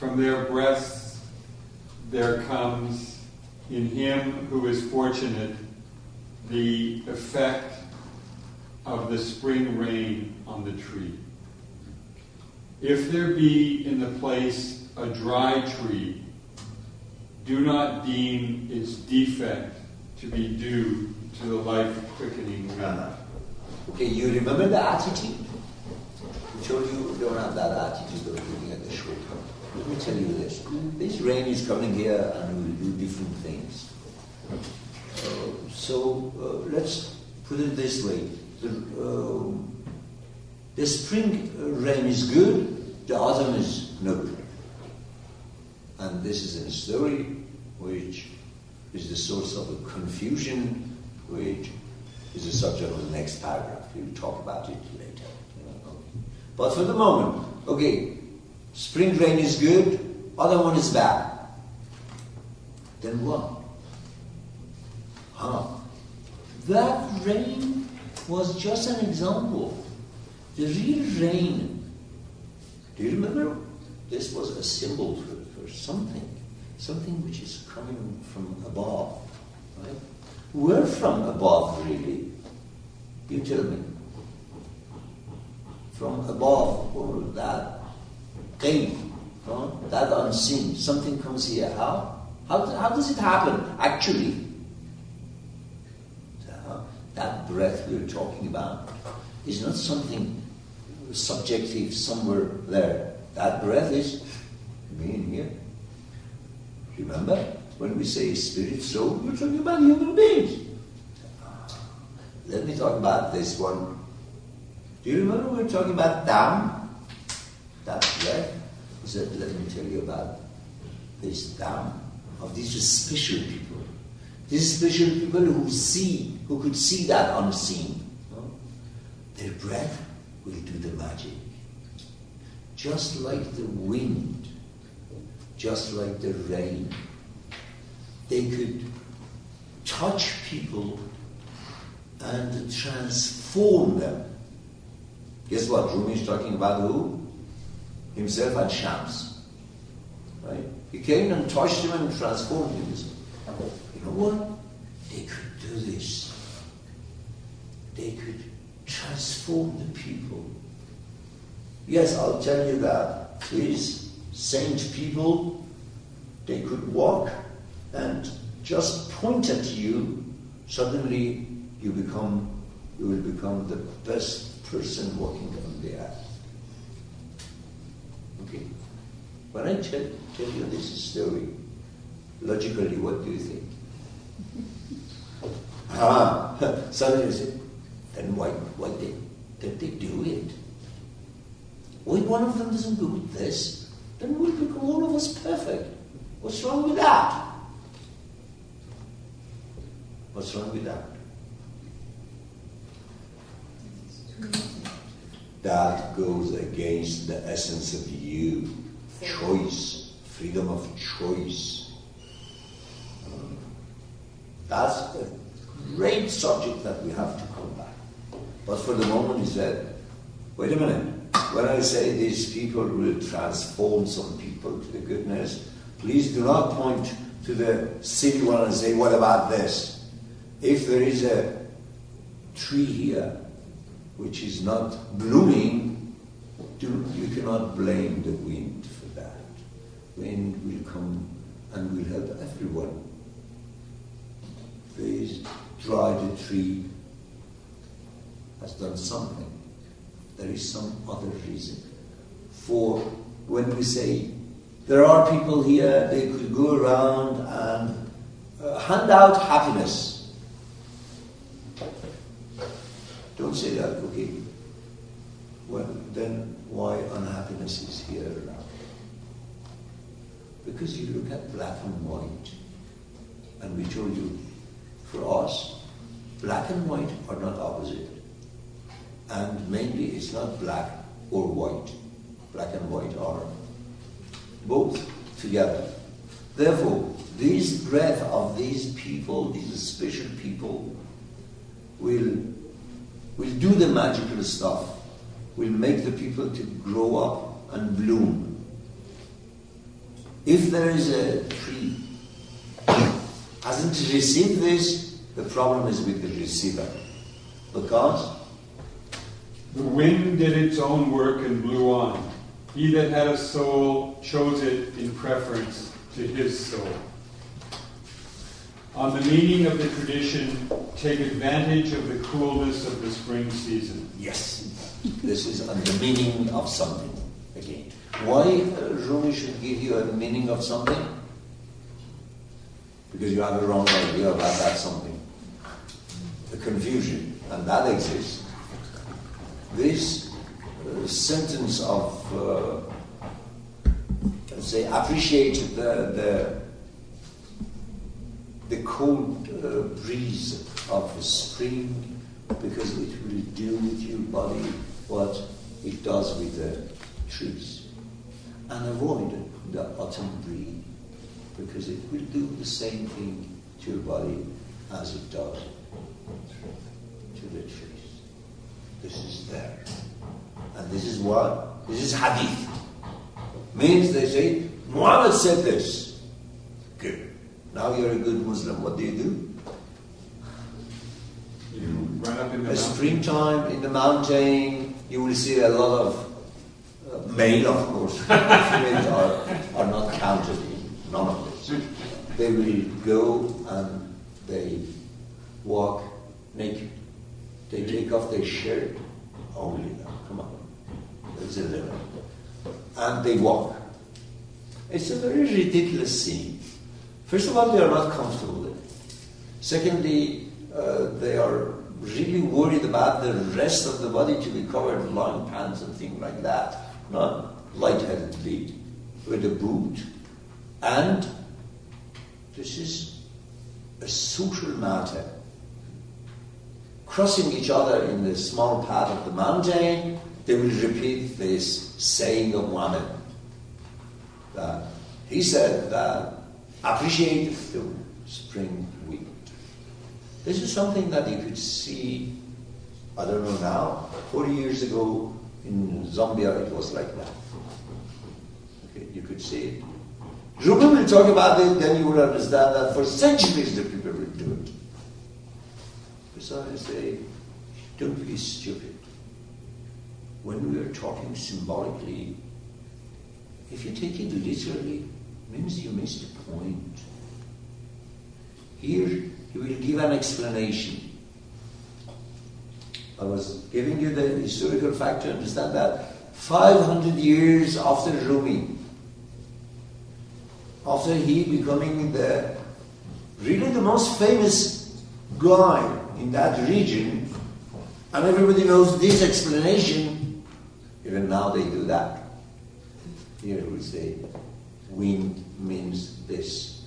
From their breasts there comes, in him who is fortunate, the effect of the spring rain on the tree. If there be in the place a dry tree, do not deem its defect to be due to the life-quickening wind. Okay, you remember the attitude? I told you don't have that attitude of looking at the short term. Let me tell you this. This rain is coming here and will do different things. So let's put it this way. The spring rain is good, the autumn is no good. And this is a story which is the source of a confusion, which is the subject of the next paragraph. We'll talk about it later. But for the moment, okay, spring rain is good, other one is bad. Then what? That rain was just an example. The real rain, do you remember? This was a symbol for something which is coming from above. Right? Where from above, really? You tell me. From above, or that ghaib, that unseen, something comes here. How does it happen, actually? That breath we're talking about is not something subjective somewhere there. That breath is me in here. Remember, when we say spirit, soul, we're talking about human beings. Let me talk about this one. Do you remember we were talking about Dham? That breath? He said, let me tell you about this Dham of these special people. These special people who could see that unseen. Their breath will do the magic. Just like the wind, just like the rain. They could touch people and transform them. Guess what? Rumi is talking about who? Himself and Shams. Right? He came and touched him and transformed him. You know what? They could do this. They could transform the people. Yes, I'll tell you that. These saint people, they could walk and just point at you. Suddenly you will become the best person walking on the earth. Okay? When I tell you this story, logically, what do you think? Suddenly you say, then why did they do it? Why one of them doesn't do this? Then we'll become all of us perfect. What's wrong with that? What's wrong with that? That goes against the essence of you. Choice. Freedom of choice. That's a great subject that we have to come back. But for the moment he said, wait a minute. When I say these people will transform some people to the goodness, please do not point to the silly one and say, what about this? If there is a tree here which is not blooming, you cannot blame the wind for that. Wind will come and will help everyone. Please dry the tree has done something. There is some other reason. For when we say there are people here, they could go around and hand out happiness. Don't say that, okay? Well, then why unhappiness is here around? Because you look at black and white, and we told you, for us, black and white are not opposite. And mainly it's not black or white. Black and white are both together. Therefore, this breath of these people, these special people, will do the magical stuff, will make the people to grow up and bloom. if there is a tree hasn't received this, the problem is with the receiver. Because the wind did its own work and blew on. He that had a soul chose it in preference to his soul. On the meaning of the tradition, take advantage of the coolness of the spring season. yes, this is on the meaning of something again. Why Rumi should give you a meaning of something? Because you have a wrong idea about that something. The confusion, and that exists. This sentence of, let's say, appreciate the cold breeze of the spring, because it will do with your body what it does with the trees. And avoid the autumn breeze, because it will do the same thing to your body as it does to the trees. This is there. And this is what? This is hadith. Means they say, Muhammad said this. Good. Now you're a good Muslim. What do? You run up in the A mountain. springtime in the mountain, you will see a lot of male, of course. Females are not counted in none of this. They will go and they walk naked. They take off their shirt only now. Come on. There's a limit. And they walk. It's a very ridiculous scene. First of all, they are not comfortable there. Secondly, they are really worried about the rest of the body to be covered in long pants and things like that. Not light-headed feet with a boot. And this is a social matter. Crossing each other in the small path of the mountain, they will repeat this saying of Muhammad. That he said that appreciate the spring wind. This is something that you could see, I don't know now, 40 years ago in Zambia it was like that. Okay, you could see it. Rumi will talk about it, then you will understand that for centuries the people will do it. Besides, they don't be stupid. When we are talking symbolically, if you take it literally, it means you missed the point. Here, he will give an explanation. I was giving you the historical fact to understand that 500 years after Rumi, after he becoming really the most famous guy in that region, and everybody knows this explanation, even now they do that. Here we say, wind means this,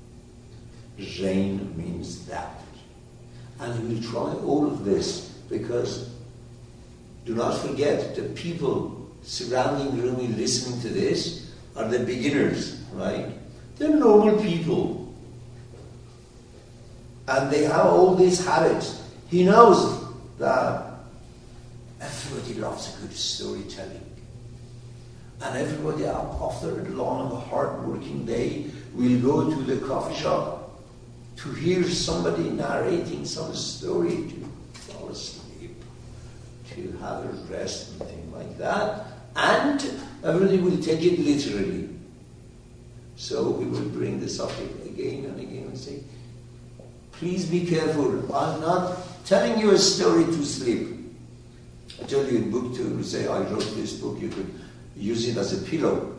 rain means that. And we will try all of this, because do not forget the people surrounding Rumi listening to this are the beginners, right? They're normal people. And they have all these habits. He knows that everybody loves a good storytelling. And everybody, after a long, hard-working day, will go to the coffee shop to hear somebody narrating some story, to fall asleep, to have a rest and things like that. And everybody will take it literally. So we will bring the subject again and again and say, please be careful. I'm not telling you a story to sleep. I told you in book 2, you say, I wrote this book, you could use it as a pillow.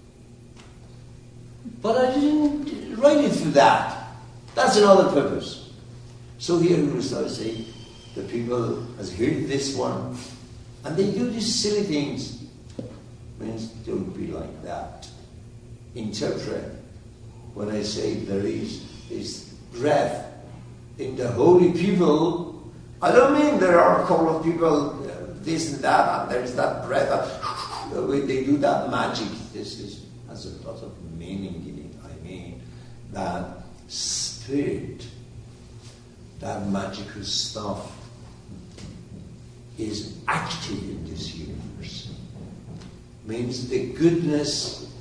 But I didn't write it for that. That's another purpose. So here we will start saying, the people has heard this one, and they do these silly things. Means don't be like that. Interpret. When I say there is this breath in the holy people, I don't mean there are a couple of people, this and that, and there is that breath, they do that magic. This has a lot of meaning in it. I mean, that spirit, that magical stuff is active in this universe. Means the goodness